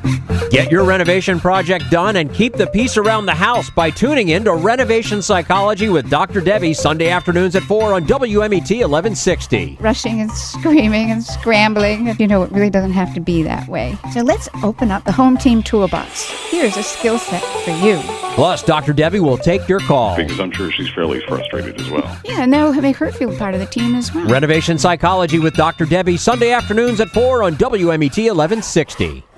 Get your renovation project done and keep the peace around the house by tuning in to Renovation Psychology with Dr. Debbie, Sunday afternoons at 4 on WMET 1160. Rushing and screaming and scrambling. It really doesn't have to be that way. So let's open up the Home Team Toolbox. Here's a skill set for you. Plus, Dr. Debbie will take your call. Because I'm sure she's fairly frustrated as well. Yeah, and that'll make her feel part of the team as well. Renovation Psychology with Dr. Debbie, Sunday afternoons at 4 on WMET 1160.